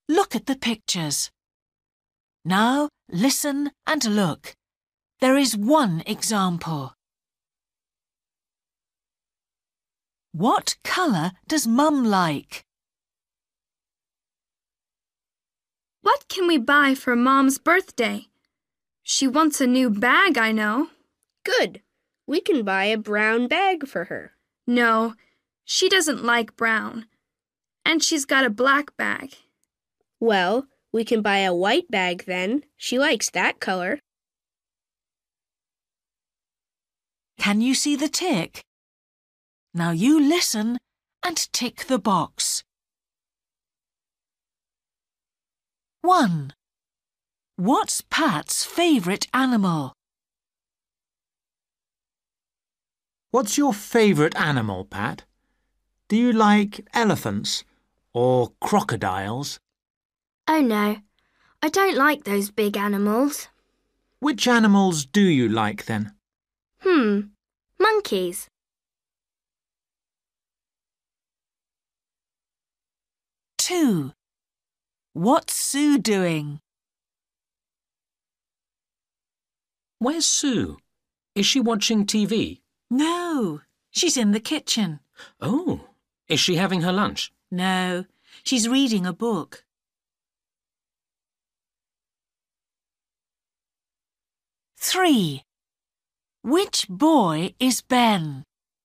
Look at the pictures. Now listen and look. There is one example. What colour does Mum like? What can we buy for Mom's birthday? She wants a new bag, I know. Good. We can buy a brown bag for her. No, she doesn't like brown. And she's got a black bag. Well, we can buy a white bag then. She likes that color. Can you see the tick? Now you listen and tick the box. 1. What's Pat's favourite animal? What's your favourite animal, Pat? Do you like elephants or crocodiles? Oh no, I don't like those big animals. Which animals do you like then? Monkeys. 2. What's Sue doing? Where's Sue? Is she watching TV? No, she's in the kitchen. Oh, is she having her lunch? No, she's reading a book. 3. Which boy is Ben?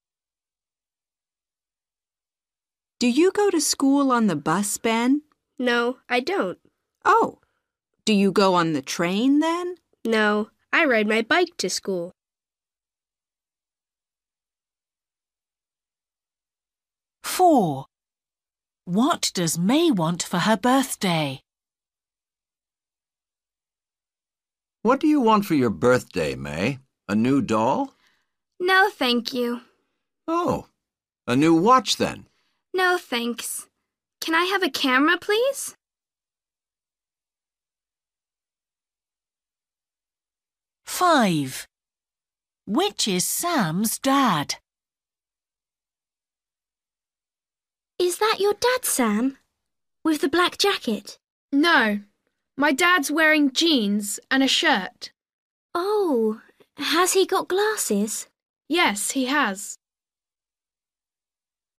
Do you go to school on the bus, Ben? No, I don't. Oh, do you go on the train then? No, I ride my bike to school. 4. What does May want for her birthday? What do you want for your birthday, May? A new doll? No, thank you. Oh, a new watch then? No, thanks. Can I have a camera, please? 5. Which is Sam's dad? Is that your dad, Sam? With the black jacket? No, my dad's wearing jeans and a shirt. Oh, has he got glasses? Yes, he has.